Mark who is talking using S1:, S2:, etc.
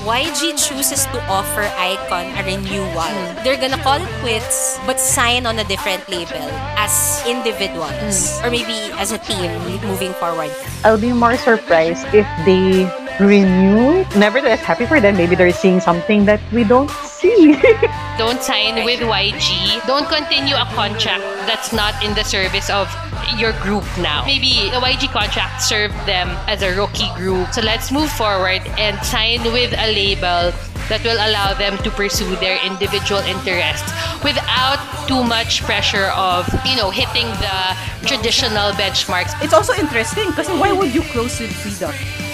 S1: YG chooses to offer iKON a renewal, they're gonna call it quits but sign on a different label as individuals or maybe as a team moving forward.
S2: I'll be more surprised if they renew. Nevertheless, happy for them. Maybe they're seeing something that we don't see.
S3: Don't sign with YG. Don't continue a contract that's not in the service of your group now. Maybe the YG contract served them as a rookie group. So let's move forward and sign with a label that will allow them to pursue their individual interests without too much pressure of, hitting the traditional benchmarks.
S4: It's also interesting because why would you close with Freedom?